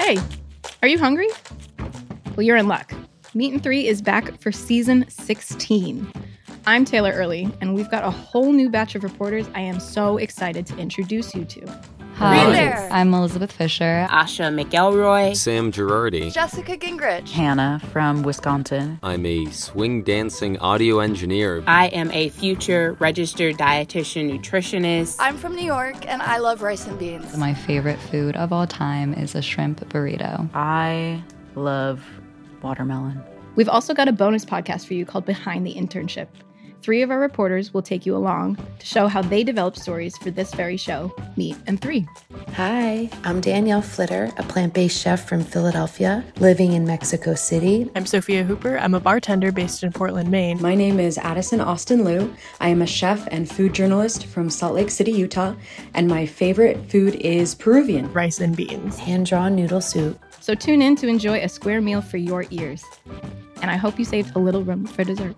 Hey, are you hungry? Well, you're in luck. Meat and Three is back for season 16. I'm Taylor Early, and we've got a whole new batch of reporters I am so excited to introduce you to. Hi there. I'm Elizabeth Fisher. Asha McElroy. Sam Girardi. Jessica Gingrich. Hannah from Wisconsin. I'm a swing dancing audio engineer. I am a future registered dietitian nutritionist. I'm from New York, and I love rice and beans. My favorite food of all time is a shrimp burrito. I love watermelon. We've also got a bonus podcast for you called Behind the Internship. 3 of our reporters will take you along to show how they developed stories for this very show, Meat and Three. Hi, I'm Danielle Flitter, a plant-based chef from Philadelphia, living in Mexico City. I'm Sophia Hooper. I'm a bartender based in Portland, Maine. My name is Addison Austin Liu. I am a chef and food journalist from Salt Lake City, Utah, and my favorite food is Peruvian. Rice and beans. Hand-drawn noodle soup. So tune in to enjoy a square meal for your ears. And I hope you saved a little room for dessert.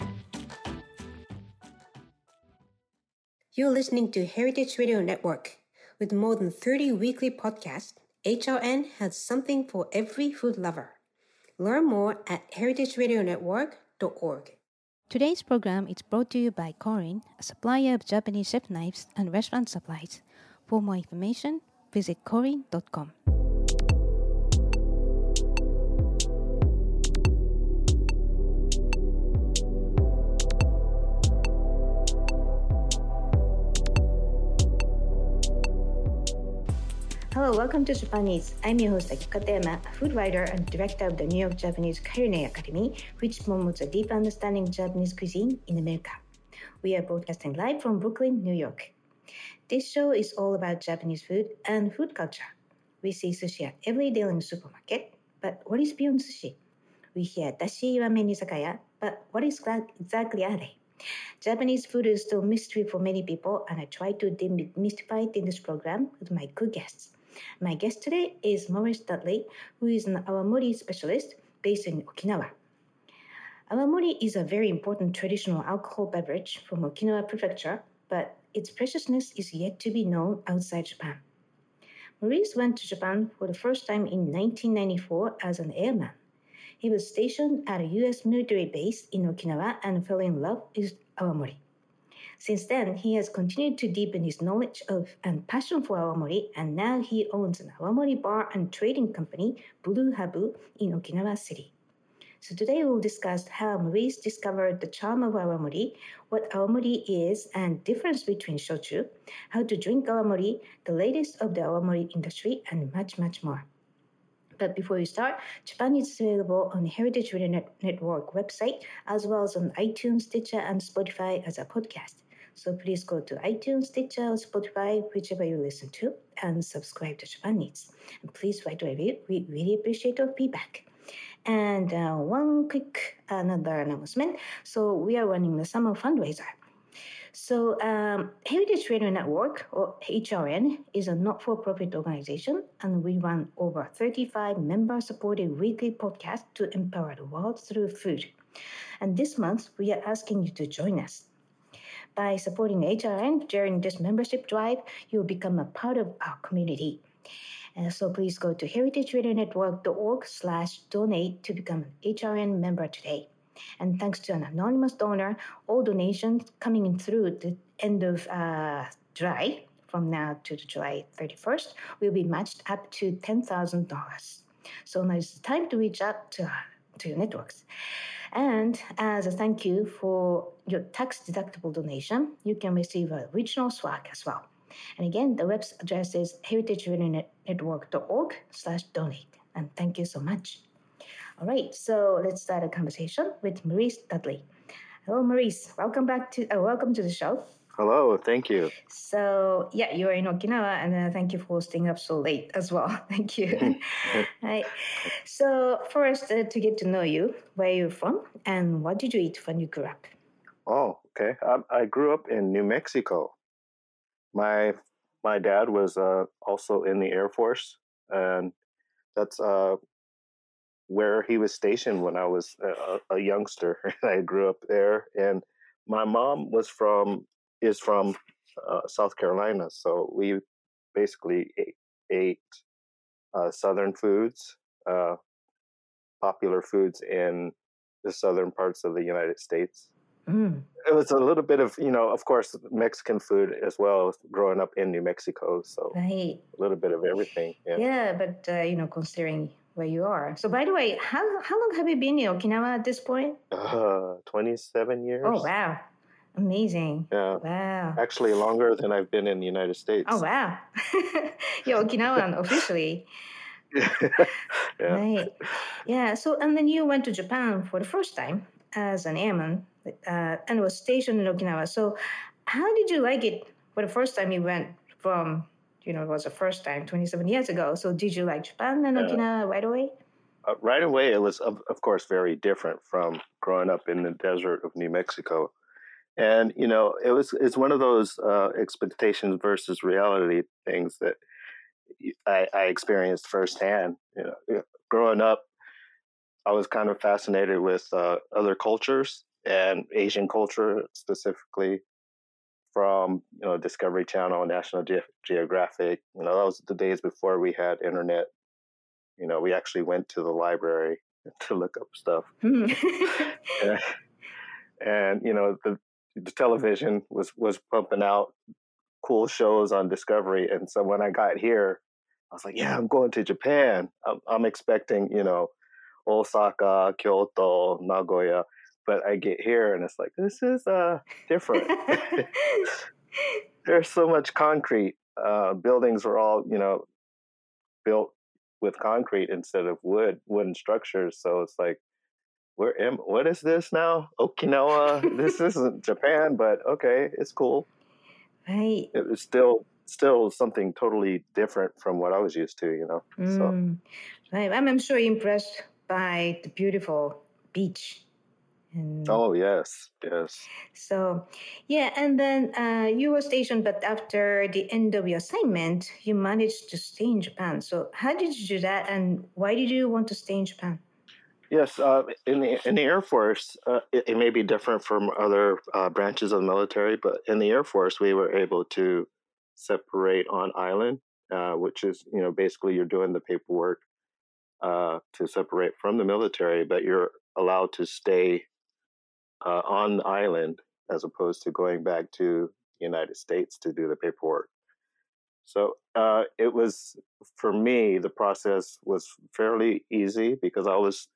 You're listening to Heritage Radio Network. With more than 30 weekly podcasts, HRN has something for every food lover. Learn more at heritageradionetwork.org. Today's program is brought to you by Korin, a supplier of Japanese chef knives and restaurant supplies. For more information, visit korin.com. Hello, welcome to Japanese. I'm your host, Aki Katayama, a food writer and director of the New York Japanese Culinary Academy, which promotes a deep understanding of Japanese cuisine in America. We are broadcasting live from Brooklyn, New York. This show is all about Japanese food and food culture. We see sushi at every day in the supermarket, but what is beyond sushi? We hear dashi ramen izakaya, but what exactly are they? Japanese food is still a mystery for many people, and I try to demystify it in this program with my good guests. My guest today is Maurice Dudley, who is an awamori specialist based in Okinawa. Awamori is a very important traditional alcohol beverage from Okinawa Prefecture, but its preciousness is yet to be known outside Japan. Maurice went to Japan for the first time in 1994 as an airman. He was stationed at a U.S. military base in Okinawa and fell in love with awamori. Since then, he has continued to deepen his knowledge of and passion for awamori, and now he owns an awamori bar and trading company, Blue Habu, in Okinawa City. So today we'll discuss how Maurice discovered the charm of awamori, what awamori is and difference between shochu, how to drink awamori, the latest of the awamori industry, and much, much more. But before we start, Japan is available on the Heritage Radio Network website, as well as on iTunes, Stitcher, and Spotify as a podcast. So please go to iTunes, Stitcher, or Spotify, whichever you listen to, and subscribe to Japan Needs. And please write a review. We really appreciate your feedback. And one quick another announcement. So we are running the summer fundraiser. So Heritage Radio Network, or HRN, is a not-for-profit organization, and we run over 35 member-supported weekly podcasts to empower the world through food. And this month, we are asking you to join us. By supporting HRN during this membership drive, you'll become a part of our community. And so please go to heritageradionetwork.org/donate to become an HRN member today. And thanks to an anonymous donor, all donations coming in through the end of July, from now to July 31st, will be matched up to $10,000. So now it's time to reach out to your networks. And as a thank you for your tax-deductible donation, you can receive an original swag as well. And again, the website address is heritageradionetwork.org/donate. And thank you so much. All right, so let's start a conversation with Maurice Dudley. Hello, Maurice. Welcome to the show. Hello, thank you. So, yeah, you're in Okinawa, and thank you for staying up so late as well. Thank you. Right. So, first, to get to know you, where you're from, and what did you eat when you grew up? Oh, okay. I grew up in New Mexico. My dad was also in the Air Force, and that's where he was stationed when I was a youngster. I grew up there, and my mom is from South Carolina, so we basically ate southern foods, popular foods in the southern parts of the United States. It was a little bit of, of course, Mexican food as well, growing up in New Mexico. So right. A little bit of everything. Yeah, but, considering where you are. So, by the way, how long have you been in Okinawa at this point? 27 years. Oh, wow. Amazing. Yeah. Wow. Actually, longer than I've been in the United States. Oh, wow. You're Okinawan officially. Yeah. Right. Yeah. So, and then you went to Japan for the first time as an airman and was stationed in Okinawa. So, how did you like it for the first time you went from, it was the first time 27 years ago. So, did you like Japan and Okinawa right away? Right away, it was, of course, very different from growing up in the desert of New Mexico. And, it's one of those expectations versus reality things that I experienced firsthand. Growing up, I was kind of fascinated with other cultures and Asian culture specifically from, Discovery Channel, National Geographic. That was the days before we had internet. We actually went to the library to look up stuff. and the television was pumping out cool shows on Discovery. And so when I got here, I was like, yeah, I'm going to Japan. I'm expecting, Osaka, Kyoto, Nagoya. But I get here and it's like, this is different. There's so much concrete. Buildings were all, built with concrete instead of wooden structures. So it's like, what is this now? Okinawa? This isn't Japan, but okay, it's cool. Right. It was still something totally different from what I was used to, So. Right. I'm sure impressed by the beautiful beach. Oh, yes. So, yeah, and then you were stationed, but after the end of your assignment, you managed to stay in Japan. So how did you do that, and why did you want to stay in Japan? Yes, in the Air Force, it may be different from other branches of the military, but in the Air Force, we were able to separate on island, which is, basically you're doing the paperwork to separate from the military, but you're allowed to stay on the island as opposed to going back to the United States to do the paperwork. So it was, for me, the process was fairly easy because I was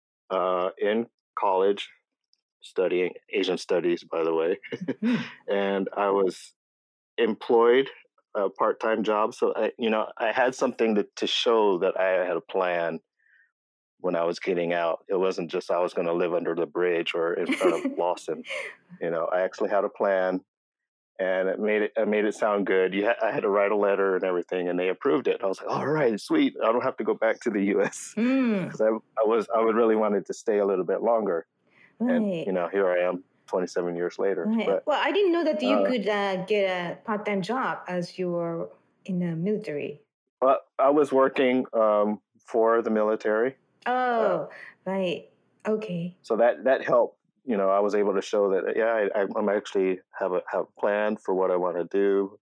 in college studying Asian studies, by the way, and I was employed a part-time job. So I had something to show that I had a plan when I was getting out. It wasn't just I was going to live under the bridge or in front of Lawson. I actually had a plan, and it made it sound good. I had to write a letter and everything, and they approved it. I was like, all right, sweet. I don't have to go back to the U.S. because I would really wanted to stay a little bit longer. Right. And here I am, 27 years later. Right. But, well, I didn't know that you could get a part-time job as you were in the military. Well, I was working for the military. Oh, right. Okay. So that helped. I was able to show that, I'm actually have a plan for what I want to do,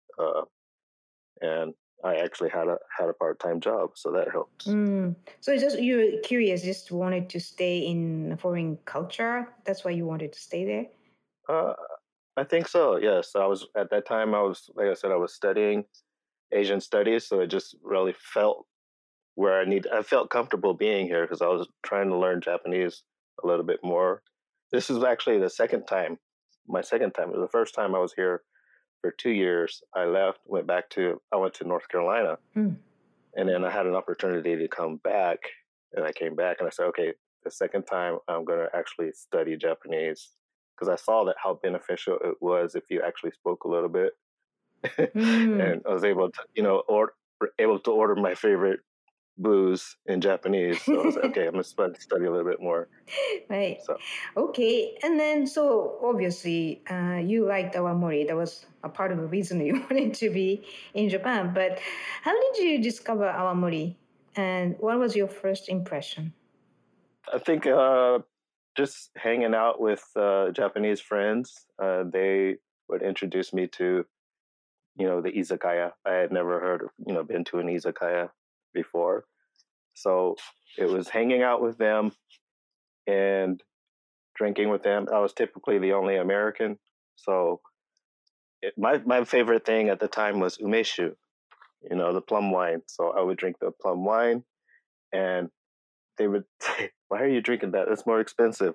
and I actually had a part-time job, so that helps. So you were curious, just wanted to stay in a foreign culture. That's why you wanted to stay there. I think so. Yes, I was at that time. Like I said, I was studying Asian studies, so it just really felt where I felt comfortable being here because I was trying to learn Japanese a little bit more. This is actually my second time. The first time I was here for 2 years. I left, I went to North Carolina, and then I had an opportunity to come back, and I came back and I said, okay, the second time I'm going to actually study Japanese because I saw that how beneficial it was if you actually spoke a little bit. And I was able to order my favorite booze in Japanese. So I was like, okay, I'm going to study a little bit more. Right. So. Okay. And then, so obviously, you liked awamori. That was a part of the reason you wanted to be in Japan. But how did you discover awamori? And what was your first impression? I think just hanging out with Japanese friends. They would introduce me to, the izakaya. I had never been to an izakaya. before. So it was hanging out with them and drinking with them. I was typically the only American. So my favorite thing at the time was umeshu, the plum wine. So I would drink the plum wine, and they would say, "Why are you drinking that? It's more expensive."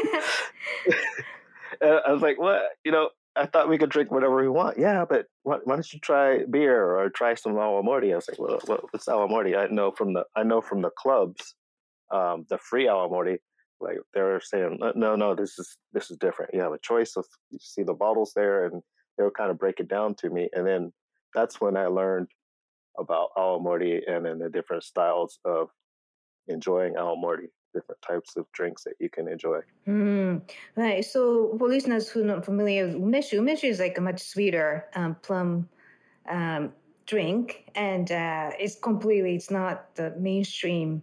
And I was like, "What? I thought we could drink whatever we want." "Yeah, but why don't you try beer or try some awamori?" I was like, "Well, what's awamori?" I know from the clubs, the free awamori. Like they were saying, "No, this is different. You have a choice of, you see the bottles there," and they would kind of break it down to me. And then that's when I learned about awamori and then the different styles of enjoying awamori, different types of drinks that you can enjoy. Right. So for listeners who are not familiar with umeshu is like a much sweeter plum drink, and it's not the mainstream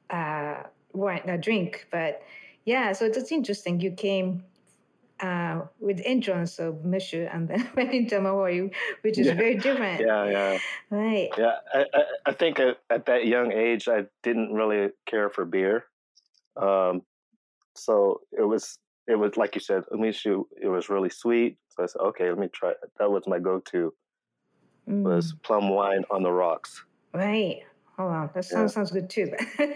drink, but yeah. So it's interesting. You came with entrance of umeshu and then went into awamori, which is very different. Yeah. Right. Yeah, I think at that young age, I didn't really care for beer. So it was like you said, umeshu, it was really sweet. So I said, okay, let me try it. That was my go-to, was plum wine on the rocks. Right. Oh, wow. That sounds good too.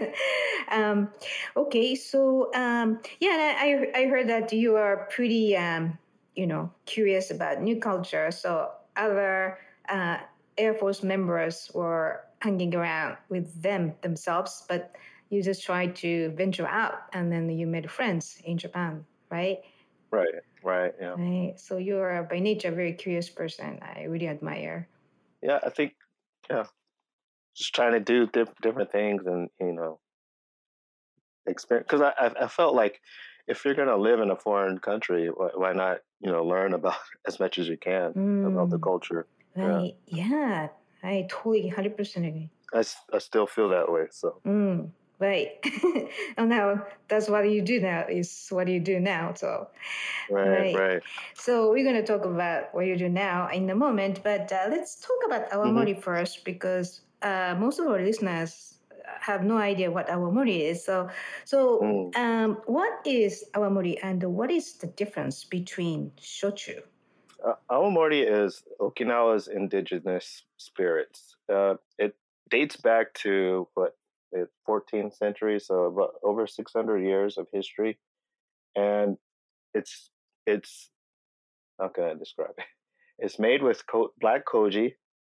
Okay. So, I heard that you are pretty, curious about new culture. So other Air Force members were hanging around with themselves, but you just tried to venture out, and then you made friends in Japan, right? Right. Yeah. Right. So you're by nature a very curious person. I really admire. Yeah, I think, just trying to do different things and, experience. Because I felt like if you're going to live in a foreign country, why not, learn about as much as you can about the culture. Right. Yeah. I totally 100% agree. I still feel that way. So. Right. And now that's what you do now is what you do now. So. Right. So we're going to talk about what you do now in a moment, but let's talk about awamori first, because most of our listeners have no idea what awamori is. So what is awamori, and what is the difference between shochu? Awamori is Okinawa's indigenous spirits. It dates back to the 14th century, so about over 600 years of history, and it's how can I describe it? It's made with black koji,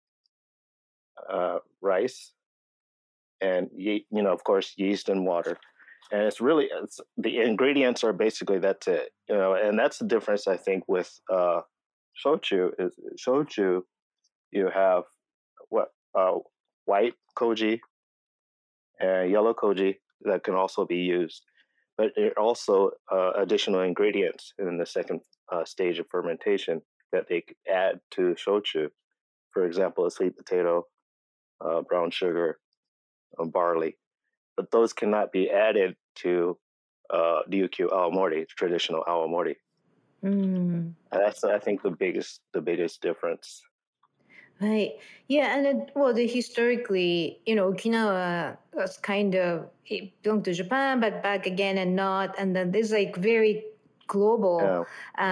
rice, and of course, yeast and water. And the ingredients are basically that's it, and that's the difference I think with shochu. Is shochu, you have white koji and yellow koji that can also be used, but it also additional ingredients in the second stage of fermentation that they add to shochu. For example, a sweet potato, brown sugar, barley, but those cannot be added to ryukyu awamori, traditional awamori. That's, I think, the biggest difference. Right. Yeah, and historically, Okinawa was it belonged to Japan, but back again and not, and then there's like very global,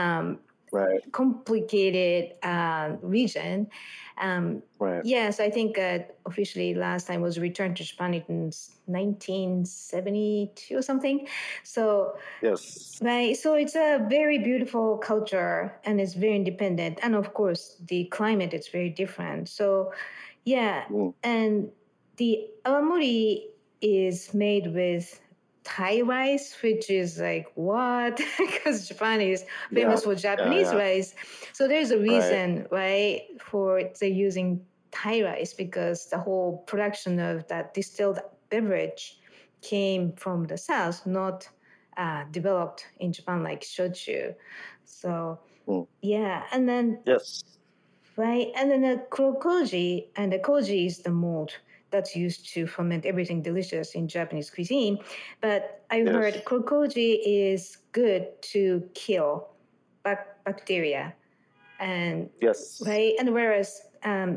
complicated region. Right. Yes, I think officially last time was returned to Japan in 1972 or something. So yes, right. So it's a very beautiful culture, and it's very independent, and of course the climate is very different. So and the awamori is made with Thai rice, which is like what? Because Japan is famous for Japanese rice. So there's a reason, right, for they using Thai rice, because the whole production of that distilled beverage came from the south, not developed in Japan like shochu. So and then right, and then the koji, and the koji is the mold that's used to ferment everything delicious in Japanese cuisine. But I heard koji is good to kill bacteria. And right, and whereas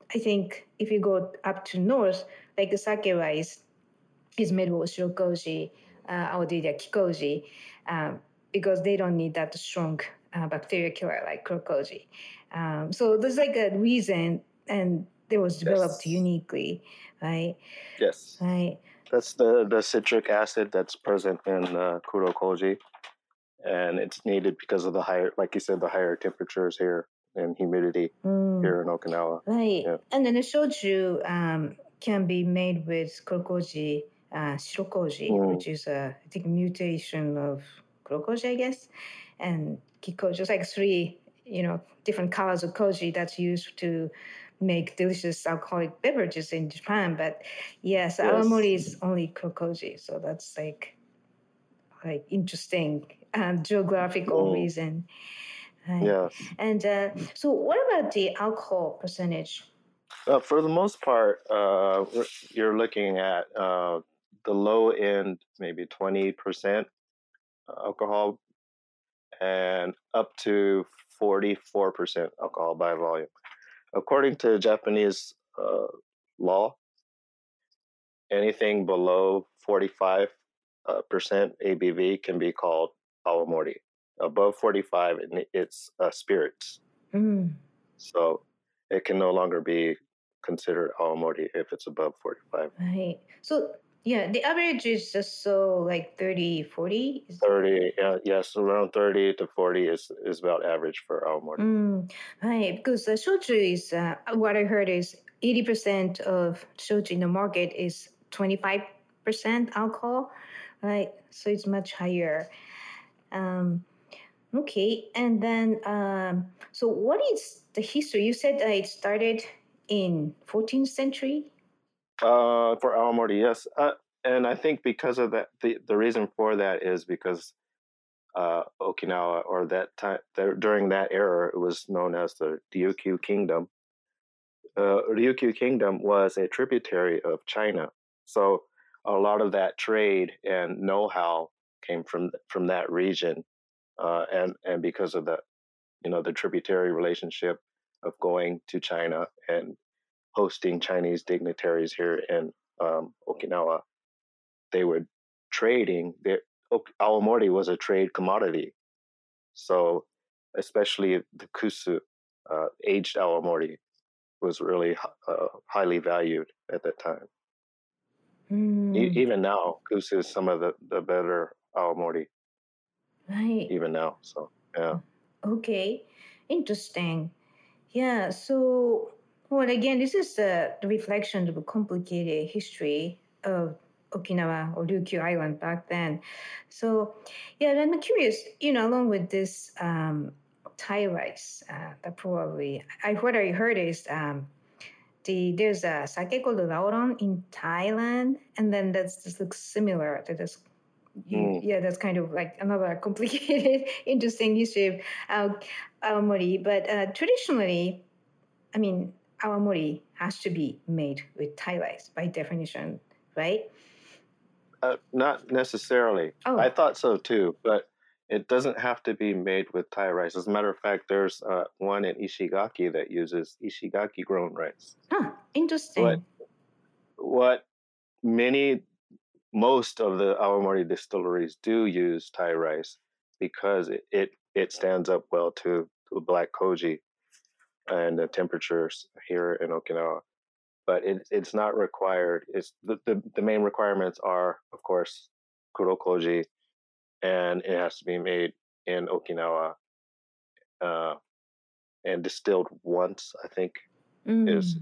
I think if you go up to north, like the sake rice is made with shirokoji or the kikoji because they don't need that strong bacteria killer like kurokoji. So there's like a reason, and it was developed uniquely, right? Yes. Right. That's the citric acid that's present in kurokoji, and it's needed because of the higher, like you said, the higher temperatures here and humidity here in Okinawa. Right. Yeah. And then the shochu can be made with kurokoji, shirokoji, which is I think mutation of kurokoji, I guess, and kikoji. It's like three, different colors of koji that's used to make delicious alcoholic beverages in Japan. But yes, awamori is only kurokoji, so that's like interesting geographical reason. Right. Yes. And so what about the alcohol percentage? For the most part, you're looking at the low end, maybe 20% alcohol, and up to 44% alcohol by volume. According to Japanese law, anything below 45% ABV can be called awamori. Above 45, it's spirits. So it can no longer be considered awamori if it's above 45. Right. So, yeah, the average is just so like 30, 40? 30, yes, around 30 to 40 is about average for awamori. Right, because the shochu is, what I heard is 80% of shochu in the market is 25% alcohol, right? So it's much higher. Okay, and then, so what is the history? You said that it started in 14th century? For awamori, yes. And I think because of that, the reason for that is because Okinawa, or that time, during that era, it was known as the Ryukyu Kingdom. Ryukyu Kingdom was a tributary of China. So a lot of that trade and know-how came from that region. And because of the, the tributary relationship of going to China and hosting Chinese dignitaries here in Okinawa, they were trading. Awamori was a trade commodity. So especially the kusu, aged awamori, was really highly valued at that time. Even now, kusu is some of the better awamori. Right. Even now, so yeah. Okay, interesting. Yeah, so, well, again, this is the reflection of a complicated history of Okinawa or Ryukyu Island back then. So, yeah, I'm curious, along with this Thai rice, that probably, what I heard is there's a sake called Laoran in Thailand, and then this looks similar to this. Yeah, that's kind of like another complicated, interesting history of awamori. But traditionally, I mean, awamori has to be made with Thai rice by definition, right? Not necessarily. Oh. I thought so too, but it doesn't have to be made with Thai rice. As a matter of fact, there's one in Ishigaki that uses Ishigaki grown rice. Interesting. What most of the awamori distilleries do use Thai rice because it stands up well to black koji and the temperatures here in Okinawa. But it's not required. It's the main requirements are, of course, kurokoji, and it has to be made in Okinawa and distilled once, I think, is,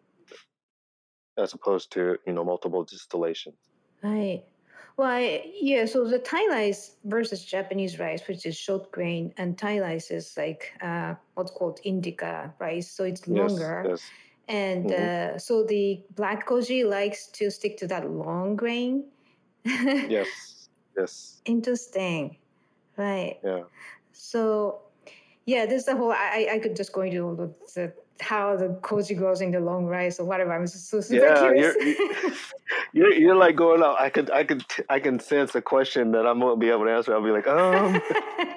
as opposed to, multiple distillations. Right. Well, so the Thai rice versus Japanese rice, which is short grain, and Thai rice is like what's called indica rice, so it's longer. Yes. And so the black koji likes to stick to that long grain. Yes. Interesting. Right. Yeah. So, yeah, this is the whole, I could just go into how the koji grows in the long rice or whatever. I'm super curious. You're like going out. I can sense a question that I won't be able to answer. I'll be like, right.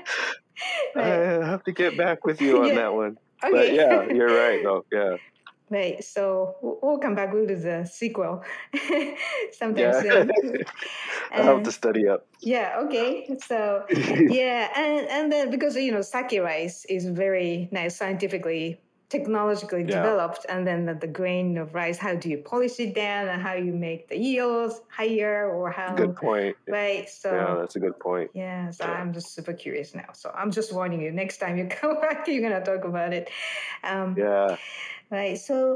I have to get back with you on that one. Okay. But yeah, you're right though. Yeah. Right. So we'll come back. We'll do the sequel sometime soon. I'll have to study up. Yeah. Okay. So yeah, and then because sake rice is very nice scientifically, technologically developed, and then the grain of rice, how do you polish it down, and how you make the yields higher, or how? Good point. Right. So yeah, that's a good point. Yeah. So I'm just super curious now. So I'm just warning you. Next time you come back, you're gonna talk about it. Yeah. Right. So,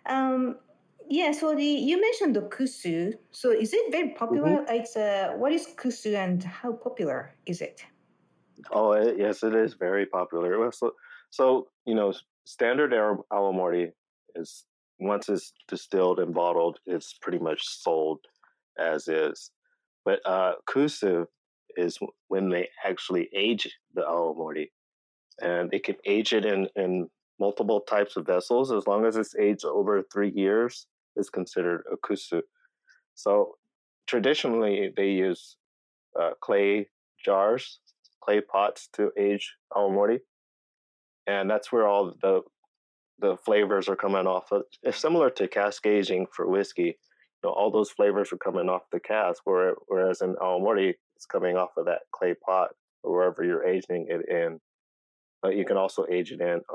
so you mentioned the kusu. So is it very popular? It's what is kusu and how popular is it? Oh, yes, it is very popular. Well, so standard awamori is once it's distilled and bottled, it's pretty much sold as is. But kusu is when they actually age the awamori, and they can age it in multiple types of vessels. As long as it's aged over 3 years, it's considered a kusu. So traditionally, they use clay jars, clay pots to age awamori, and that's where all the flavors are coming off of. It's similar to cask aging for whiskey. All those flavors are coming off the cask, whereas in awamori, it's coming off of that clay pot or wherever you're aging it in. But you can also age it in.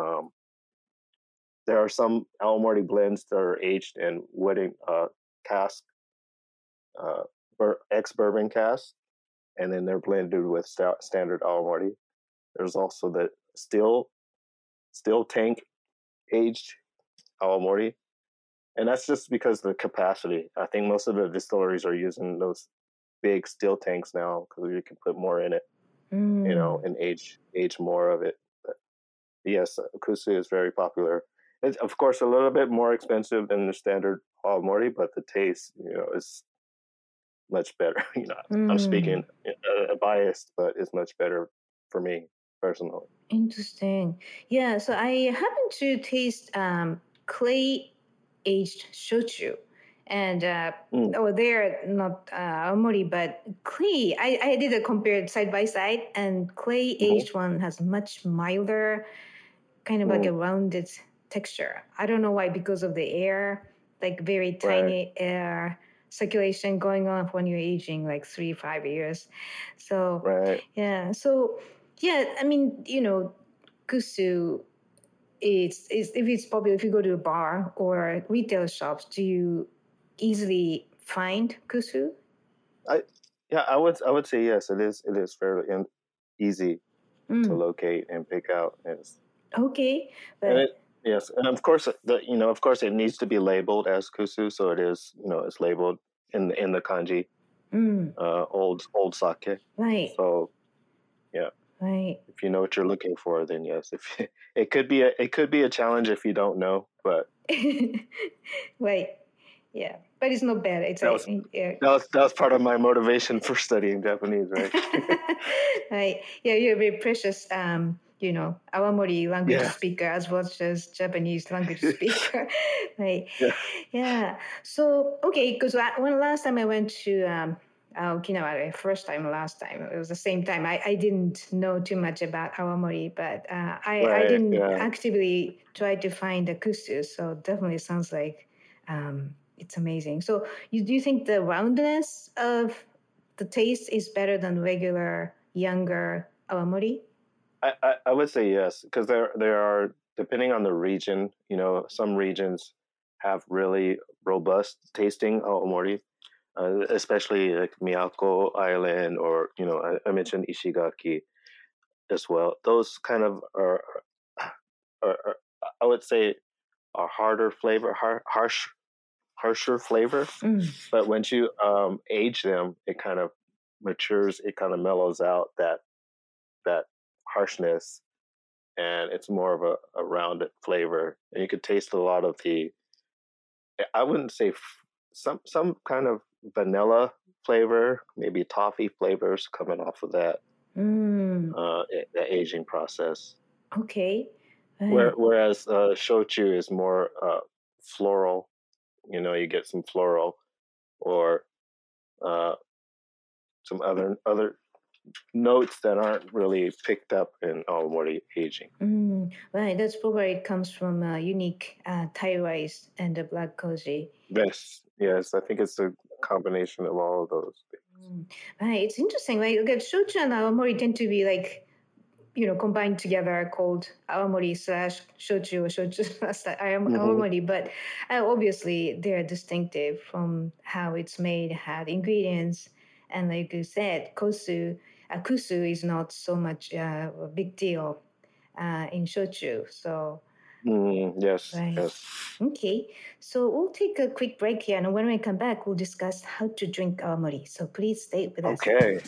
There are some awamori blends that are aged in wooden cask, ex-bourbon cask, and then they're blended with standard awamori. There's also the steel tank aged awamori, and that's just because of the capacity. I think most of the distilleries are using those big steel tanks now because you can put more in it, and age more of it. But yes, kusu is very popular. It's of course a little bit more expensive than the standard awamori, but the taste, is much better. I'm speaking biased, but it's much better for me personally. Interesting. Yeah. So I happened to taste clay aged shochu. And they're not awamori, but clay. I did a compare side by side, and clay aged one has much milder, kind of like a rounded texture. I don't know why, because of the air, like very tiny air circulation going on when you're aging like 3-5 years. So yeah. So yeah, I mean, kusu is if it's popular, if you go to a bar or retail shops, do you easily find kusu? I would say yes. It is fairly easy to locate and pick out. Okay, but and of course it needs to be labeled as kusu, so it is it's labeled in the kanji, old sake. Right. So yeah. Right. If you know what you're looking for, then yes. If it could be a challenge if you don't know, but right. Yeah, but it's not bad. It's that was part of my motivation for studying Japanese, right? Right. Yeah, you're a very precious, awamori language speaker as well as Japanese language speaker. Right. Yeah. So okay, because when last time I went to Okinawa, last time it was the same time. I didn't know too much about awamori, but I didn't actively try to find the kusu. So definitely sounds like. It's amazing. So do you think the roundness of the taste is better than regular younger awamori? I would say yes, because there are, depending on the region, some regions have really robust tasting awamori, especially like Miyako Island, or I mentioned Ishigaki as well. Those kind of are I would say are harder flavor, harsher flavor, but once you age them, it kind of matures, it kind of mellows out that harshness, and it's more of a rounded flavor, and you could taste a lot of I wouldn't say some kind of vanilla flavor, maybe toffee flavors coming off of that the aging process. Okay. Whereas shochu is more floral. You get some floral or some other notes that aren't really picked up in awamori aging. Right, that's probably it comes from unique Thai rice and the black koji. Yes, I think it's a combination of all of those things. Right, it's interesting, right? Like shochu and awamori tend to be like, combined together, called awamori / shochu or shochu / awamori. But obviously, they're distinctive from how it's made, how the ingredients, and like you said, kusu is not so much a big deal in shochu. So. Yes. Okay, so we'll take a quick break here, and when we come back, we'll discuss how to drink awamori. So please stay with us. Okay.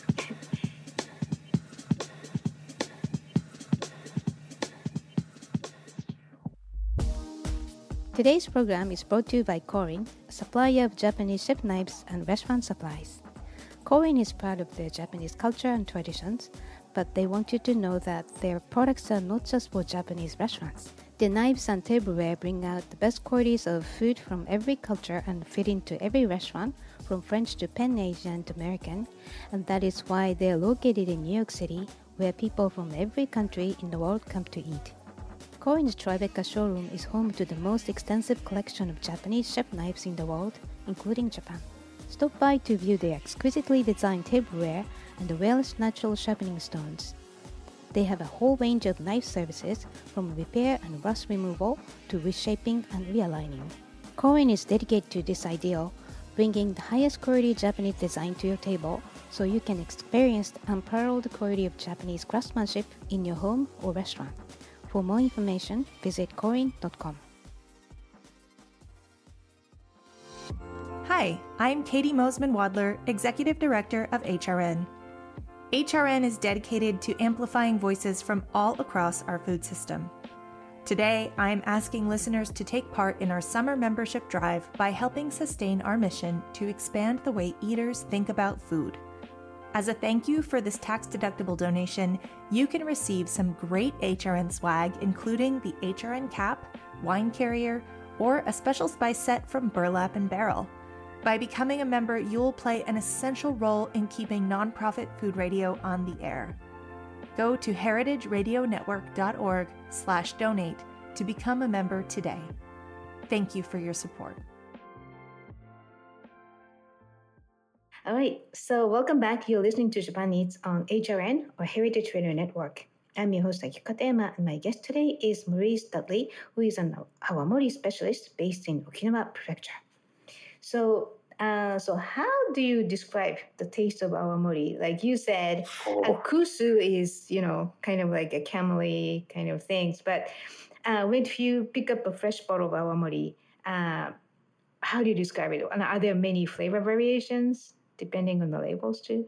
Today's program is brought to you by Korin, a supplier of Japanese chef knives and restaurant supplies. Korin is proud of their Japanese culture and traditions, but they want you to know that their products are not just for Japanese restaurants. Their knives and tableware bring out the best qualities of food from every culture and fit into every restaurant, from French to Pan Asian to American, and that is why they are located in New York City, where people from every country in the world come to eat. Korin's Tribeca showroom is home to the most extensive collection of Japanese chef knives in the world, including Japan. Stop by to view their exquisitely designed tableware and the Welsh natural sharpening stones. They have a whole range of knife services, from repair and rust removal to reshaping and realigning. Korin is dedicated to this ideal, bringing the highest quality Japanese design to your table so you can experience the unparalleled quality of Japanese craftsmanship in your home or restaurant. For more information, visit korin.com. Hi, I'm Katie Mosman-Wadler, Executive Director of HRN. HRN is dedicated to amplifying voices from all across our food system. Today, I'm asking listeners to take part in our summer membership drive by helping sustain our mission to expand the way eaters think about food. As a thank you for this tax-deductible donation, you can receive some great HRN swag, including the HRN cap, wine carrier, or a special spice set from Burlap and Barrel. By becoming a member, you'll play an essential role in keeping nonprofit food radio on the air. Go to heritageradionetwork.org/donate to become a member today. Thank you for your support. All right, so welcome back. You're listening to Japan Eats on HRN, or Heritage Radio Network. I'm your host, Akiko Katayama, and my guest today is Maurice Dudley, who is an awamori specialist based in Okinawa Prefecture. So how do you describe the taste of awamori? Like you said, kusu is, kind of like a camely kind of things. But when you pick up a fresh bottle of awamori, how do you describe it? And are there many flavor variations depending on the labels too?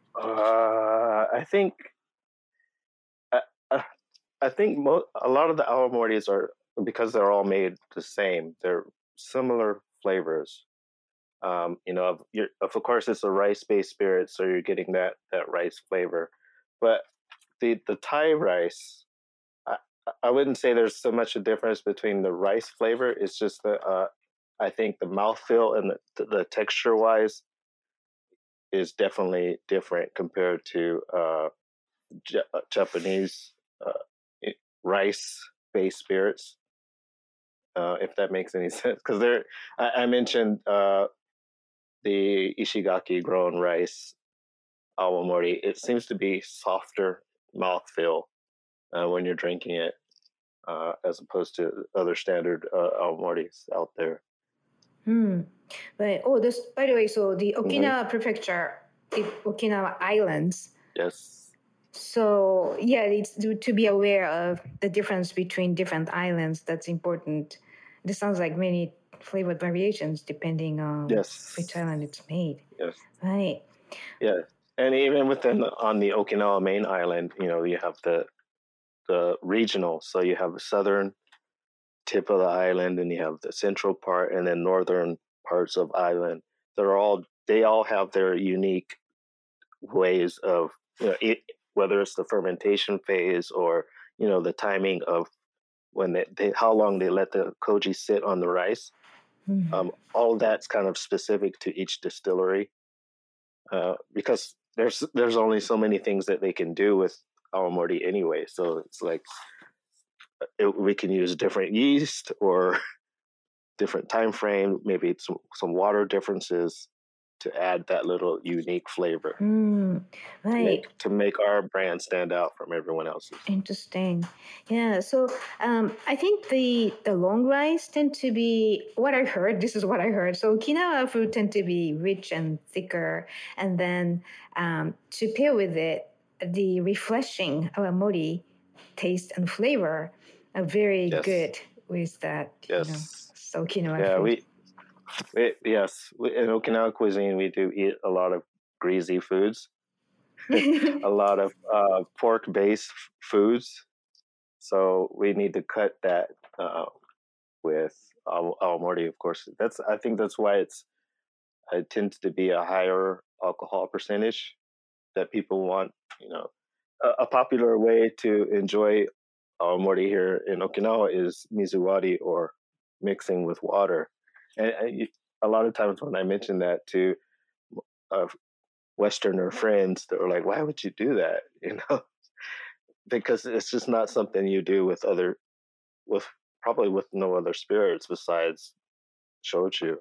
I think a lot of the awamoris are, because they're all made the same, they're similar flavors. Of course, it's a rice-based spirit, so you're getting that rice flavor. But the Thai rice, I wouldn't say there's so much a difference between the rice flavor. It's just I think the mouthfeel and the texture-wise is definitely different compared to Japanese rice-based spirits. If that makes any sense, because I mentioned the Ishigaki grown rice awamori. It seems to be softer mouthfeel when you're drinking it, as opposed to other standard awamoris out there. Right. Oh, this, by the way, so the Okinawa Prefecture, the Okinawa Islands. Yes. So yeah, it's to be aware of the difference between different islands. That's important. This sounds like many flavored variations depending on which island it's made. Yes. Right. Yeah, and even on the Okinawa main island, you have the regional. So you have the southern tip of the island, and you have the central part, and then northern parts of island. They all have their unique ways of whether it's the fermentation phase or the timing of when how long they let the koji sit on the rice. All of that's kind of specific to each distillery, because there's only so many things that they can do with awamori anyway. So it's like we can use different yeast or different time frame, maybe some water differences to add that little unique flavor. Right. To make our brand stand out from everyone else's. Interesting. Yeah. So I think the long rice tend to be what I heard. This is what I heard. So Okinawa food tend to be rich and thicker, and then to pair with it, the refreshing awamori taste and flavor are very good with that. Yes. So Okinawa food. In Okinawa cuisine, we do eat a lot of greasy foods, a lot of pork-based foods. So we need to cut that with awamori, of course. I think that's why it tends to be a higher alcohol percentage that people want. A popular way to enjoy awamori here in Okinawa is mizuwari, or mixing with water. And a lot of times when I mention that to Westerner friends, they're like, "Why would you do that?" Because it's just not something you do with probably with no other spirits besides shochu.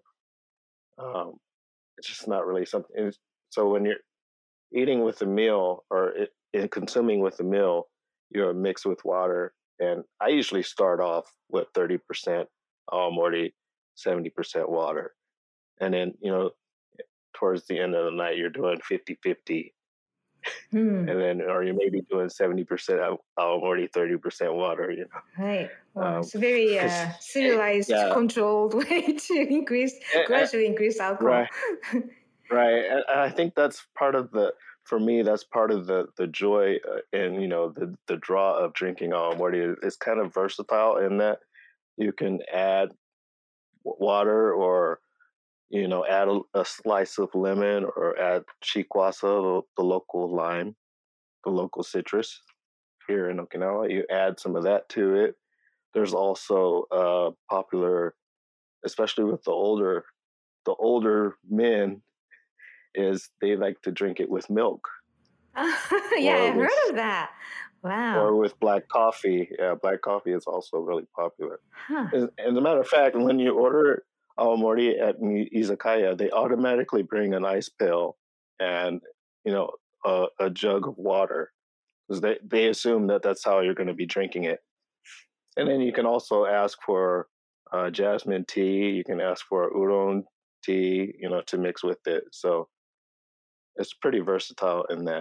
It's just not really something. So when you're eating with a meal or consuming with a meal, you're mixed with water. And I usually start off with 30% awamori, 70% water. And then, towards the end of the night, you're doing 50-50. And then, or you may be doing 70% awamori, 30% water, Right. Wow. It's a very civilized, controlled way to gradually increase alcohol. Right. And I think that's part of for me, that's part of the joy and, the draw of drinking awamori. It's kind of versatile in that you can add water or, add a slice of lemon or add shikwasa, the local lime, the local citrus here in Okinawa. You add some of that to it. There's also popular, especially with the older men, is they like to drink it with milk. I heard of that. Wow. Or with black coffee. Yeah, black coffee is also really popular. Huh. As a matter of fact, when you order awamori at izakaya, they automatically bring an ice pail and a jug of water, because they assume that that's how you're going to be drinking it. And then you can also ask for jasmine tea. You can ask for oolong tea, to mix with it. So it's pretty versatile in that.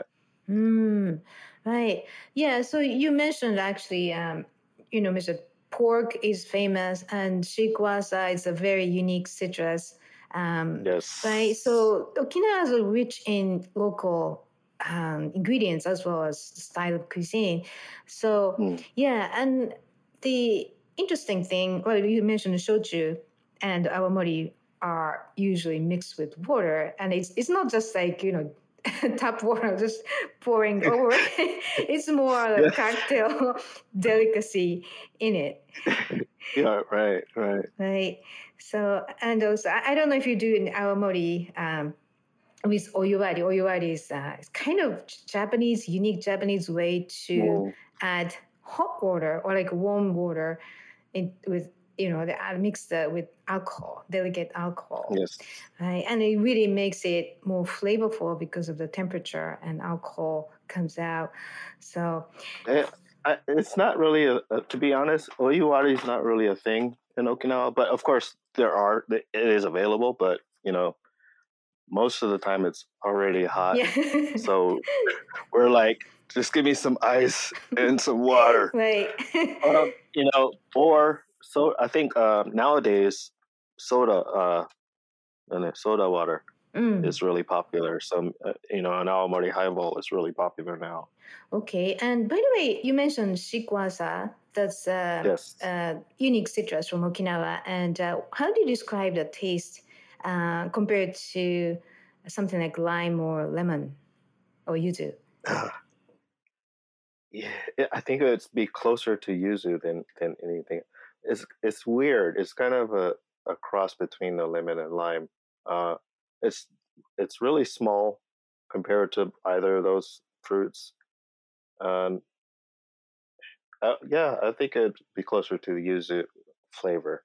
Right. Yeah. So you mentioned actually, Mr. Pork is famous, and shikwasa is a very unique citrus. Yes. Right. So Okinawa is rich in local ingredients as well as style of cuisine. So and the interesting thing, well, you mentioned shochu and awamori are usually mixed with water, and it's not just like tap water just pouring over. It's more a cocktail delicacy in it. Yeah, right. Right. So, and also, I don't know if you do in awamori with oyuwari. Oyuwari is kind of unique Japanese way to add hot water or like warm water with mixed with alcohol, delicate alcohol. Yes. Right. And it really makes it more flavorful because of the temperature and alcohol comes out. So it's not really to be honest, oyuwari is not really a thing in Okinawa, but of course it is available, but most of the time it's already hot. Yeah. So we're like, just give me some ice and some water. Right. Or so I think nowadays soda water is really popular. So an awamori highball is really popular now. Okay, and by the way, you mentioned shikwasa. That's unique citrus from Okinawa. And how do you describe the taste compared to something like lime or lemon or yuzu? Yeah, I think it'd be closer to yuzu than anything. It's weird. It's kind of a cross between the lemon and lime. It's really small. compared to either of those fruits. Yeah, I think it'd be closer to the yuzu flavor.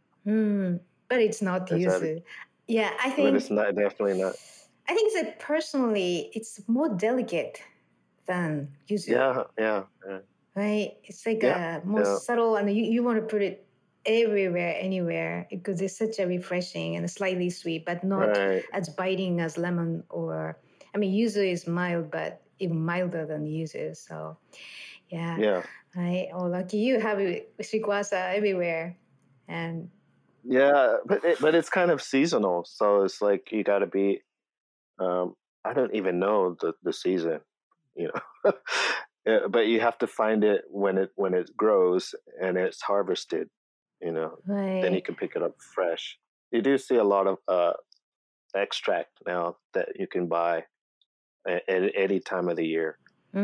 But it's not yuzu. Yeah, I think. But it's not, definitely not. I think that personally, it's more delicate than yuzu. Yeah. Right? It's like more subtle, and you want to put it everywhere, anywhere, because it's such a refreshing and slightly sweet, but not as biting as lemon or, I mean, yuzu is mild, but even milder than yuzu. So, yeah. Right? Oh, lucky you have shikuasa everywhere. And yeah, but it's kind of seasonal. So it's like you got to be, I don't even know the season, you know. But you have to find it when it grows and it's harvested, you know. Then you can pick it up fresh. You do see a lot of extract now that you can buy at any time of the year.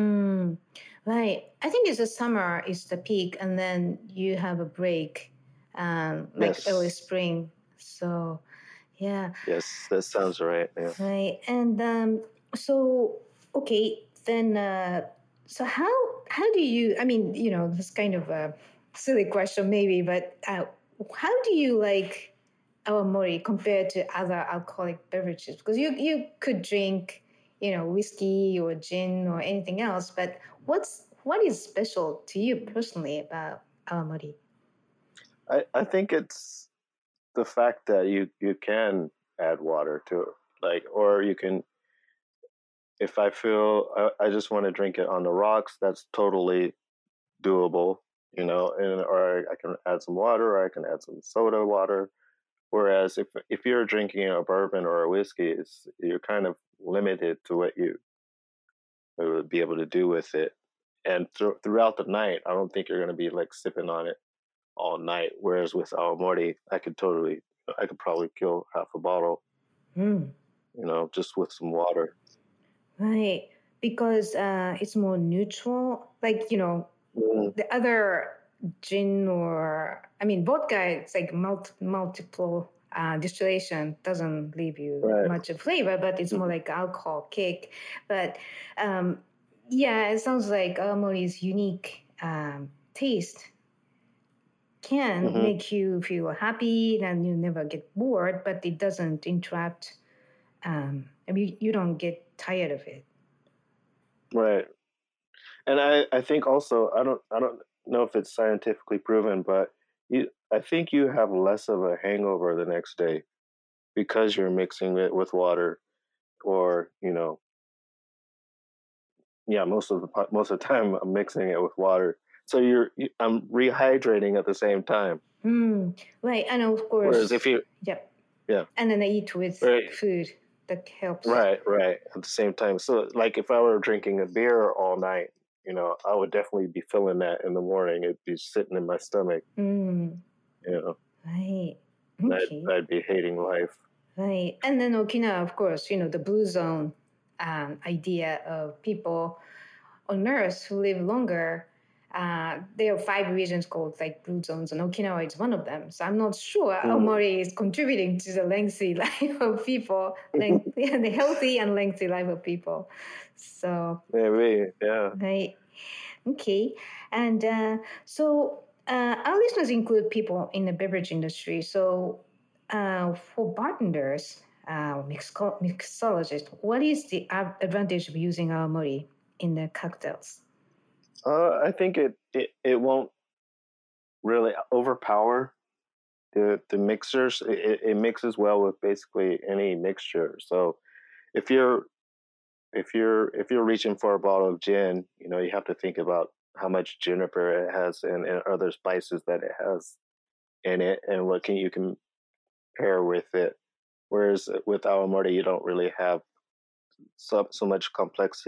Right. I think it's the summer is the peak, and then you have a break, early spring. So, yeah. Yes, that sounds right. Yeah. Right. And so, okay, then. So how do you, I mean, you know, this kind of a silly question maybe, but how do you like awamori compared to other alcoholic beverages? Because you could drink, you know, whiskey or gin or anything else, but what is special to you personally about awamori? I think it's the fact that you can add water to it, like, or you can. If I feel I just want to drink it on the rocks, that's totally doable, you know. Or I can add some water, or I can add some soda water. Whereas if you're drinking a bourbon or a whiskey, you're kind of limited to what you would be able to do with it. And throughout the night, I don't think you're going to be like sipping on it all night. Whereas with awamori, I could probably kill half a bottle, you know, just with some water. Right, because it's more neutral. Like, you know, the other gin or, I mean, vodka, it's like multiple distillation, doesn't leave you much of flavor, but it's more like alcohol kick. But yeah, it sounds like awamori's unique taste can make you feel happy and you never get bored, but it doesn't interrupt. I mean, you don't get tired of it. Right. And I think also, I don't know if it's scientifically proven, but I think you have less of a hangover the next day because you're mixing it with water, or, you know, most of the time I'm mixing it with water. So I'm rehydrating at the same time. Right. And of course. Whereas if you. Yeah. And then I eat with food. That helps. Right. At the same time. So, like, if I were drinking a beer all night, you know, I would definitely be feeling that in the morning. It'd be sitting in my stomach. You know. Right. Okay. I'd be hating life. Right. And then Okinawa, of course, you know, the blue zone idea of people on Earth who live longer. There are 5 regions called like blue zones, and Okinawa is one of them. So I'm not sure awamori is contributing to the lengthy life of people, the healthy and lengthy life of people. So maybe, yeah. Right. Okay. And so our listeners include people in the beverage industry. So for bartenders, mixologists, what is the advantage of using awamori in the cocktails? I think it won't really overpower the mixers. It mixes well with basically any mixture. So if you're reaching for a bottle of gin, you know, you have to think about how much juniper it has and other spices that it has in it, and what you can pair with it. Whereas with awamori, you don't really have so much complex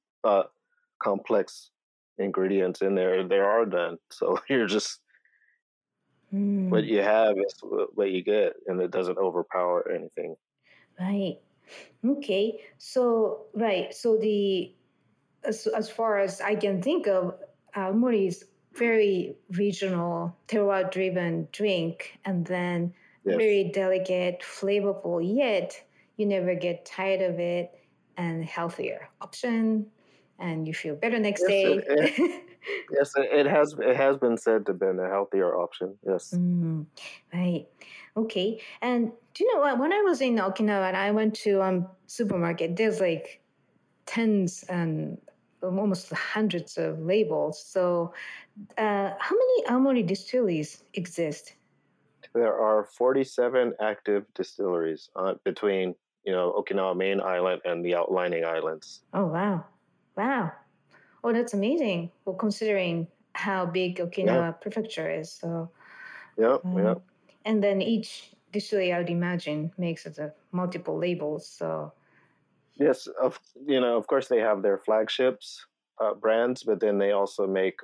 ingredients in there. There are none, so you're just what you have is what you get, and it doesn't overpower anything. Right. Okay. So as far as I can think of, awamori is very regional, terroir-driven drink, and then very delicate, flavorful. Yet you never get tired of it, and healthier option, and you feel better next day. Yes, it has been said to have been a healthier option. Yes. Right. Okay. And do you know what? When I was in Okinawa and I went to supermarket, there's like tens and almost hundreds of labels. So, how many Aomori distilleries exist? There are 47 active distilleries between Okinawa main island and the outlying islands. Oh wow, wow! Oh, that's amazing. Well, considering how big Okinawa prefecture is, so. Yep. And then each distillery, I would imagine, makes it multiple labels. So. Yes, of course they have their flagships brands, but then they also make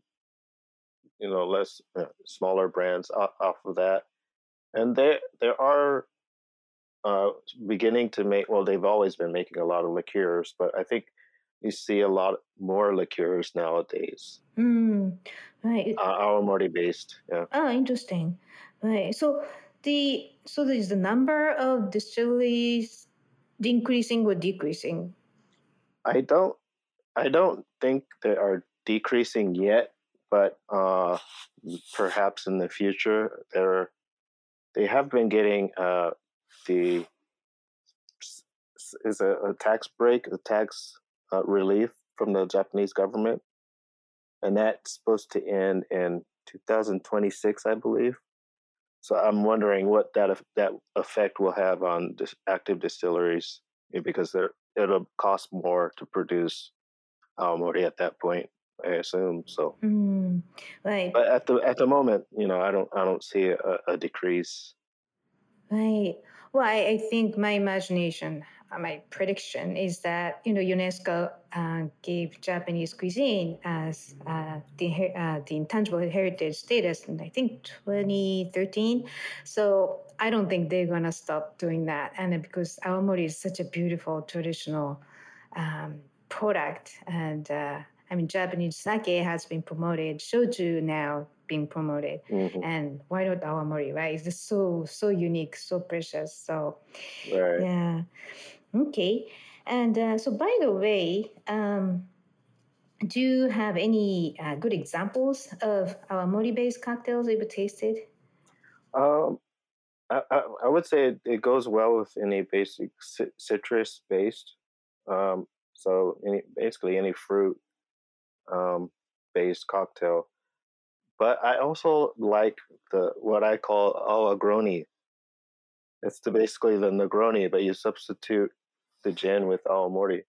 less smaller brands off of that, and there are beginning to make. Well, they've always been making a lot of liqueurs, but I think you see a lot more liqueurs nowadays. Right. Aomori based. Yeah. Oh, interesting. Right. So is the number of distilleries increasing or decreasing? I don't think they are decreasing yet, but perhaps in the future they have been getting a tax break, a tax relief from the Japanese government, and that's supposed to end in 2026, I believe. So I'm wondering what that effect will have on active distilleries, because it'll cost more to produce Aomori at that point, I assume. So, right. But at the moment, I don't see a decrease. Right. Well, I think my imagination, my prediction is that UNESCO gave Japanese cuisine as the intangible heritage status in I think 2013. So I don't think they're gonna stop doing that, and because Aomori is such a beautiful traditional product, and Japanese sake has been promoted, shochu now being promoted, and why not Aomori, right? It's just so unique, so precious. So, right. Yeah. Okay. And so, by the way, do you have any good examples of Aomori-based cocktails you've tasted? I would say it goes well with any basic citrus-based. So basically any fruit based cocktail. But I also like what I call Awagroni. It's basically the Negroni, but you substitute the gin with Aomori.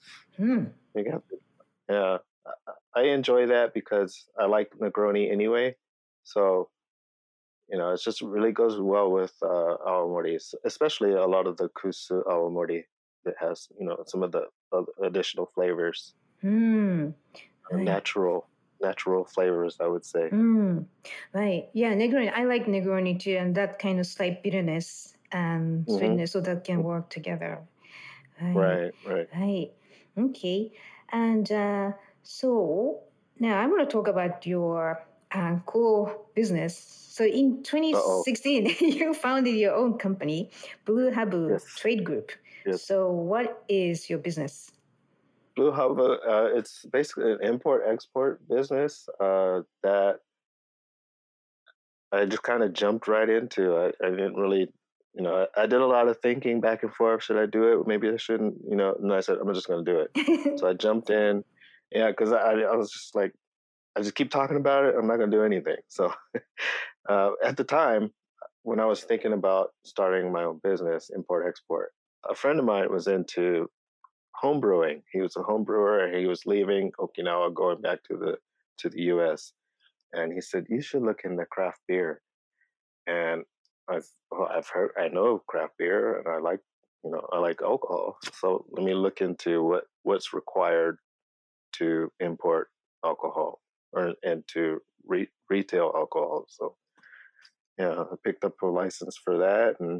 Yeah, I enjoy that because I like Negroni anyway. So, it just really goes well with Aomori, especially a lot of the Kusu Aomori that has, some of the additional flavors. Natural flavors, I would say. Right. Yeah, Negroni. I like Negroni too, and that kind of slight bitterness and sweetness, so that can work together. Right. Okay. And so now I'm going to talk about your core business. So in 2016, you founded your own company, Blue Habu Trade Group. Yes. So what is your business? Blue Habu, it's basically an import-export business that I just kind of jumped right into. I didn't really, I did a lot of thinking back and forth. Should I do it? Maybe I shouldn't, and I said, I'm just going to do it. So I jumped in. Yeah, because I was just like, I just keep talking about it. I'm not going to do anything. So at the time, when I was thinking about starting my own business, import-export, a friend of mine was into home brewing. He was a home brewer, and he was leaving Okinawa, going back to the U.S. And he said, "You should look into craft beer." And I've heard, I know craft beer, and I like alcohol. So let me look into what's required to import alcohol and to retail alcohol. So yeah, I picked up a license for that, and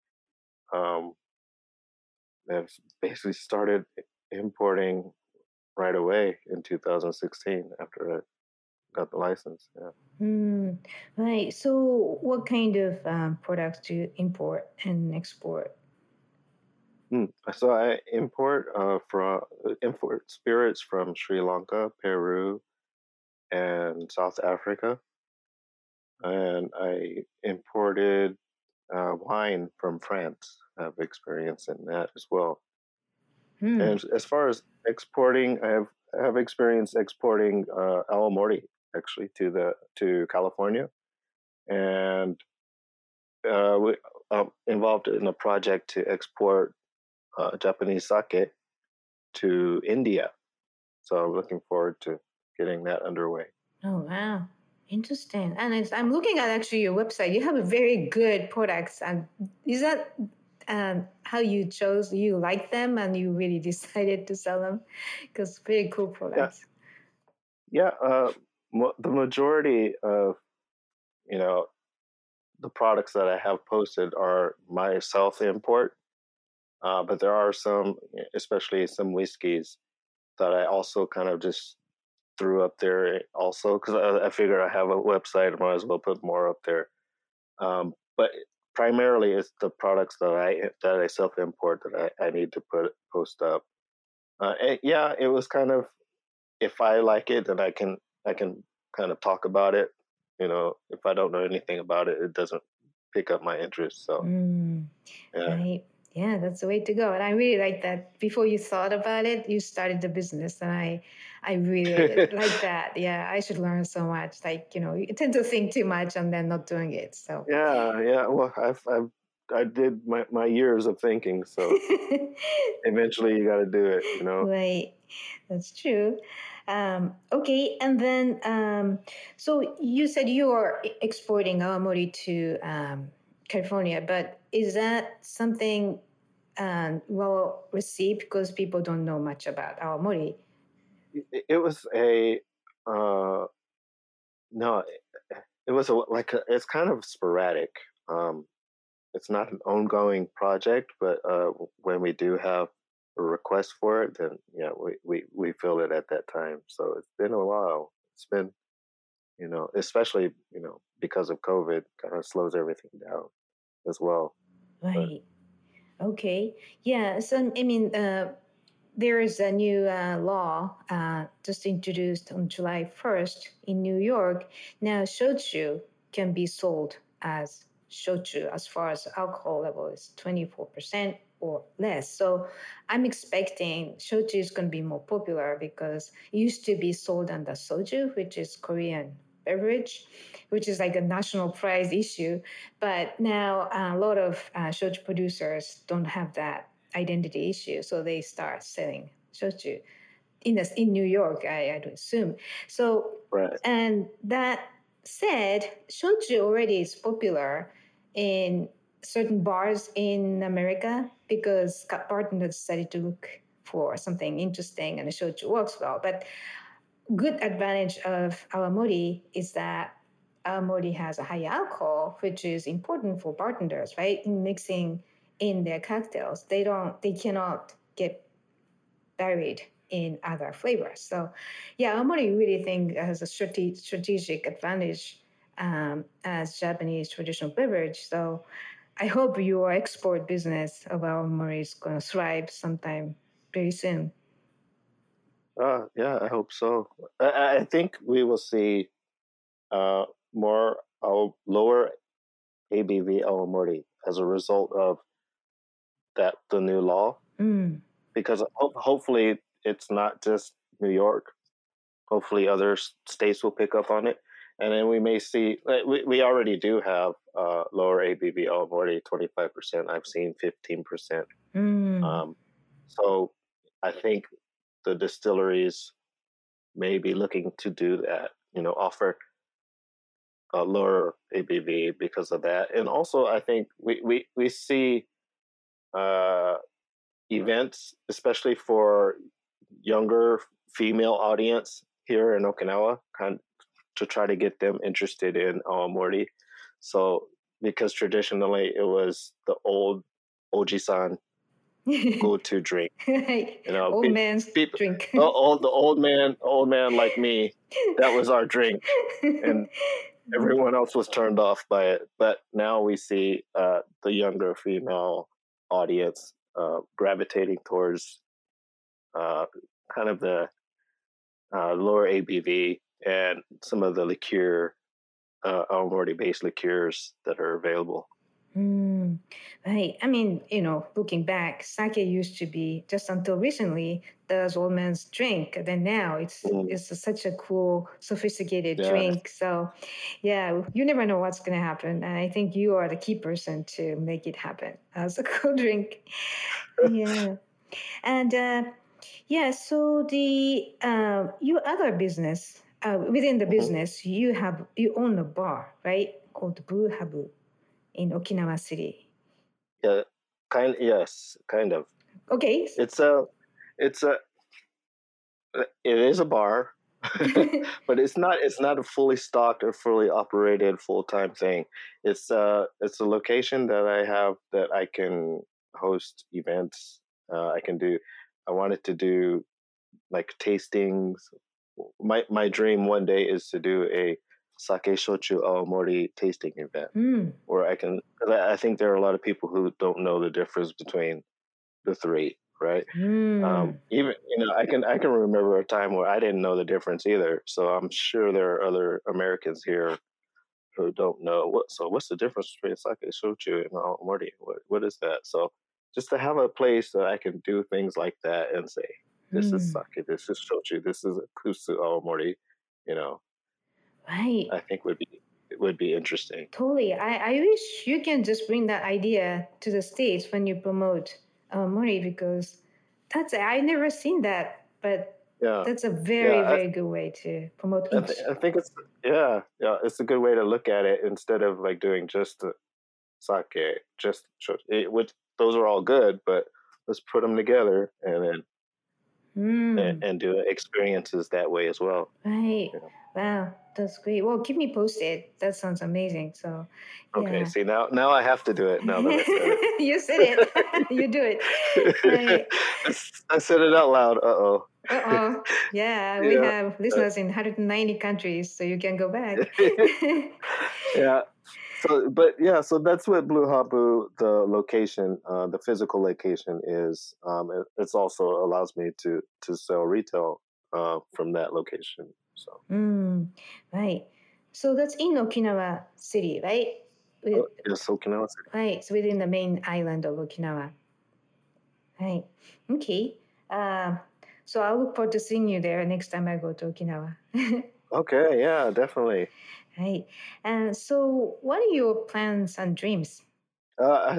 I've basically started importing right away in 2016 after I got the license. Yeah. Right. So what kind of products do you import and export? So I import spirits from Sri Lanka, Peru, and South Africa, and I imported wine from France. I have experience in that as well. And as far as exporting, I have experience exporting awamori actually to California, and we involved in a project to export Japanese sake to India. So I'm looking forward to getting that underway. Oh, wow. Interesting. And I'm looking at actually your website. You have a very good products. And is that how you chose? You like them and you really decided to sell them? Because very cool products. Yeah. The majority of, the products that I have posted are my self-import. But there are some, especially some whiskeys, that I also kind of just threw up there also because I figured I have a website, I might as well put more up there. But primarily, it's the products that I self-import that I need to post up. And yeah, it was kind of, if I like it, then I can kind of talk about it. If I don't know anything about it, it doesn't pick up my interest. So yeah. Right. Yeah, that's the way to go. And I really like that. Before you thought about it, you started the business, and I really like that. Yeah, I should learn so much. Like, you tend to think too much and then not doing it. So yeah. Well, I did my years of thinking, so eventually you got to do it. Right, that's true. Okay, and then so you said you are exporting awamori to California, but is that something well received because people don't know much about awamori? It was no, it was it's kind of sporadic. It's not an ongoing project, but when we do have a request for it, then yeah, we fill it at that time. So it's been a while. It's been, especially because of COVID, kind of slows everything down as well. Right. Okay. Yeah. So I mean, there is a new law just introduced on July 1st in New York. Now, shochu can be sold as shochu as far as alcohol level is 24% or less. So I'm expecting shochu is going to be more popular because it used to be sold under soju, which is Korean beverage, which is like a national prize issue. But now a lot of shochu producers don't have that identity issue, so they start selling shochu in New York, I would assume. So, right. And that said, shochu already is popular in certain bars in America because bartenders decided to look for something interesting, and the shochu works well. But good advantage of awamori is that awamori has a higher alcohol, which is important for bartenders, right? In mixing in their cocktails, they cannot get buried in other flavors. So, yeah, awamori really think has a strategic advantage as Japanese traditional beverage. So, I hope your export business of awamori is going to thrive sometime very soon. Yeah, I hope so. I think we will see more lower ABV awamori as a result of the new law. Because hopefully it's not just New York. Hopefully other states will pick up on it, and then we may see. We already do have lower ABV awamori, 25%. I've seen 15%. So I think the distilleries may be looking to do that, offer a lower ABV because of that. And also, I think we see events, especially for younger female audience here in Okinawa, to try to get them interested in awamori. So, because traditionally it was the old oji-san go-to drink, old man's drink. The old man like me, that was our drink, and everyone else was turned off by it. But now we see the younger female audience gravitating towards kind of the lower ABV and some of the liqueur, Aomori-based liqueurs that are available. Right. I mean, looking back, sake used to be, just until recently, the old man's drink. Then now it's such a cool, sophisticated drink. So, yeah, you never know what's going to happen. And I think you are the key person to make it happen as a cool drink. Yeah. And so your other business, within the business, you own a bar, right? Called Blue Habu in Okinawa City. Yeah, yes, kind of. Okay. It is a bar, but it's not a fully stocked or fully operated full-time thing. It's a location that I have that I can host events. I wanted to do like tastings. My dream one day is to do a sake shochu aomori tasting event, where I think there are a lot of people who don't know the difference between the three, right? Even I can remember a time where I didn't know the difference either. So I'm sure there are other Americans here who don't know what's the difference between sake shochu and aomori. What is that? So just to have a place that I can do things like that and say, this is sake, this is shochu, this is kusu aomori, Right. I think it would be interesting. Totally. I wish you can just bring that idea to the States when you promote Mori, because I've never seen that, but that's a very, very good way to promote each. I think it's it's a good way to look at it instead of like doing just sake, just shochu, which those are all good, but let's put them together and then and do experiences that way as well. Right. Wow, that's great. Well, keep me posted. That sounds amazing. So, okay. See, now I have to do it. Now that I said it. You said it. You do it. Right. I said it out loud. Uh-oh. Yeah, we have listeners in 190 countries, so you can go back. Yeah. So that's what Blue Habu, the location, the physical location is. It's also allows me to sell retail from that location. So. Right. So that's in Okinawa City, right? Yes, Okinawa City. Right. So within the main island of Okinawa. Right. Okay. So I'll look forward to seeing you there next time I go to Okinawa. Okay. Yeah, definitely. Right. And so what are your plans and dreams? I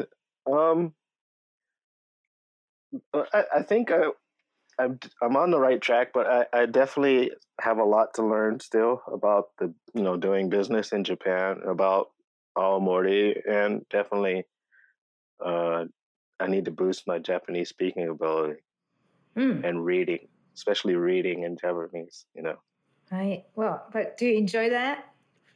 think I'm on the right track, but I definitely have a lot to learn still about the doing business in Japan, about aomori, and definitely I need to boost my Japanese speaking ability and reading, especially reading in Japanese. Right. Well, but do you enjoy that?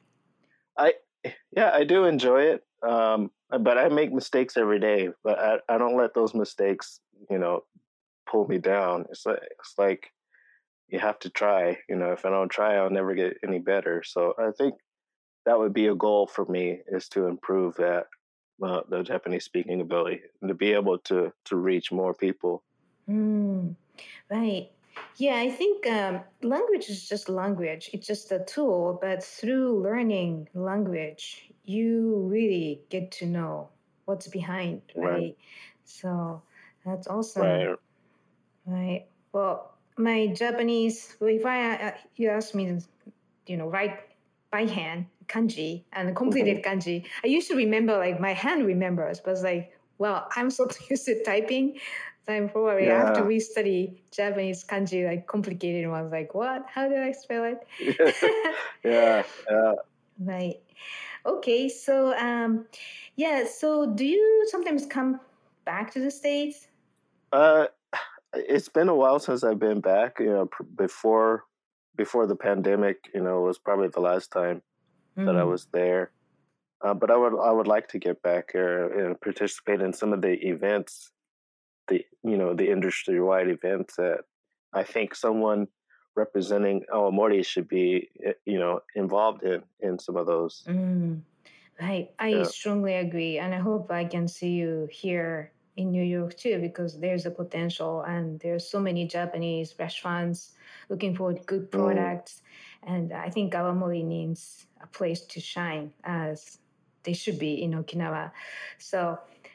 I do enjoy it, but I make mistakes every day. But I don't let those mistakes pull me down. It's like you have to try. If I don't try, I'll never get any better. So I think that would be a goal for me, is to improve that the Japanese speaking ability and to be able to reach more people. Right. Yeah, I think language is just language. It's just a tool, but through learning language, you really get to know what's behind, right? So that's awesome. Right. Well, my Japanese, if you ask me to, write by hand kanji and completed kanji, I used to remember, like, my hand remembers, but it's like, well, I'm so used to typing. So I'm probably I have to restudy Japanese kanji, like complicated ones. Like, what? How do I spell it? Yeah. Right. Okay. So, So, do you sometimes come back to the States? It's been a while since I've been back. Before the pandemic, was probably the last time that I was there. But I would like to get back here and participate in some of the events. The industry-wide events that I think someone representing aomori should be, involved in some of those. Right. I strongly agree. And I hope I can see you here in New York too, because there's a potential and there's so many Japanese restaurants looking for good products. And I think Awamori needs a place to shine as they should be in Okinawa. So,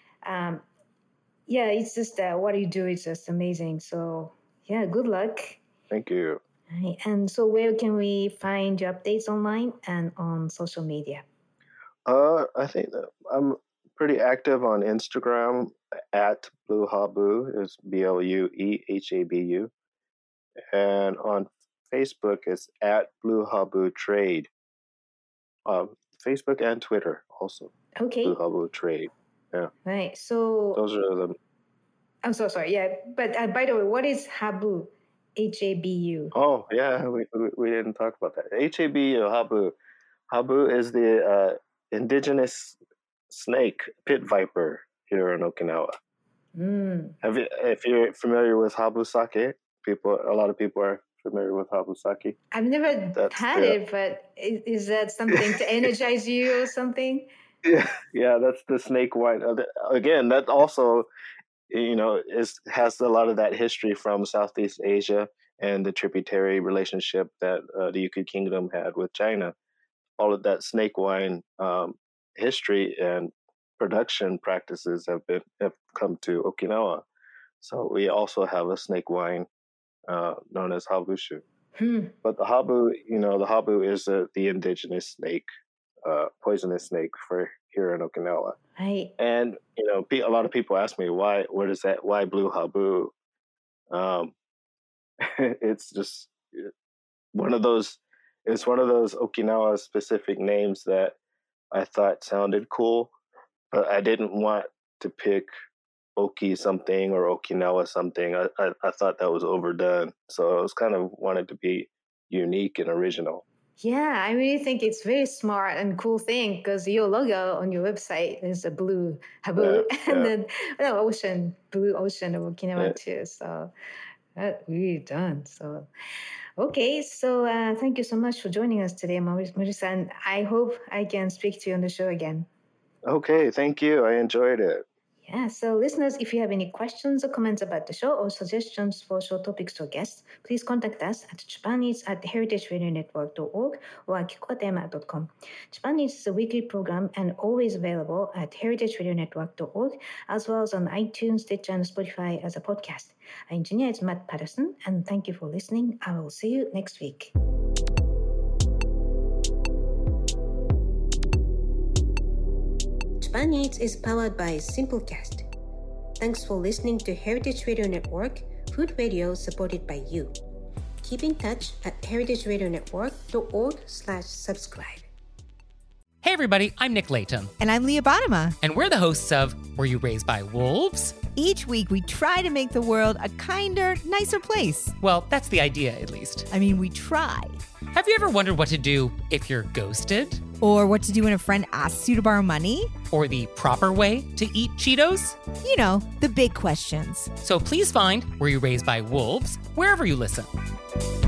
yeah, it's just what you do is just amazing. So, yeah, good luck. Thank you. Right. And so where can we find your updates online and on social media? I think that I'm pretty active on Instagram at Blue Habu, is BLUEHABU. And on Facebook, it's at Blue Habu Trade. Facebook and Twitter also. Okay. Blue Habu Trade. Yeah. Right. So those are the. I'm so sorry. Yeah. But by the way, what is Habu? HABU. Oh, yeah. We didn't talk about that. HABU, Habu. Habu is the indigenous snake, pit viper here in Okinawa. If you're familiar with Habu sake, a lot of people are familiar with Habu sake. I've never had it, but is that something to energize you or something? Yeah, that's the snake wine. Again, that also, has a lot of that history from Southeast Asia and the tributary relationship that the Yuki Kingdom had with China. All of that snake wine history and production practices have come to Okinawa. So we also have a snake wine known as Habushu. But the Habu is the indigenous snake, poisonous snake for here in Okinawa. Right. And a lot of people ask me why Blue Habu? It's just one of those. It's one of those Okinawa specific names that I thought sounded cool, but I didn't want to pick Oki something or Okinawa something. I thought that was overdone, so I was kind of wanted to be unique and original. Yeah, I really think it's very smart and cool thing because your logo on your website is a blue Habu and then blue ocean of Okinawa too. So that's really done. So, okay. So thank you so much for joining us today, Morisa. I hope I can speak to you on the show again. Okay, thank you. I enjoyed it. Yeah, so listeners, if you have any questions or comments about the show or suggestions for show topics or guests, please contact us at japaneats@heritageradionetwork.org or kikokatayama.com. Japaneats is a weekly program and always available at heritageradionetwork.org, as well as on iTunes, Stitcher, and Spotify as a podcast. Our engineer is Matt Patterson, and thank you for listening. I will see you next week. Japan Eats is powered by Simplecast. Thanks for listening to Heritage Radio Network, food radio supported by you. Keep in touch at heritageradionetwork.org/subscribe. Hey everybody, I'm Nick Layton. And I'm Leah Bottima. And we're the hosts of Were You Raised by Wolves? Each week we try to make the world a kinder, nicer place. Well, that's the idea, at least. I mean, we try. Have you ever wondered what to do if you're ghosted? Or what to do when a friend asks you to borrow money? Or the proper way to eat Cheetos? You know, the big questions. So please find Were You Raised by Wolves wherever you listen.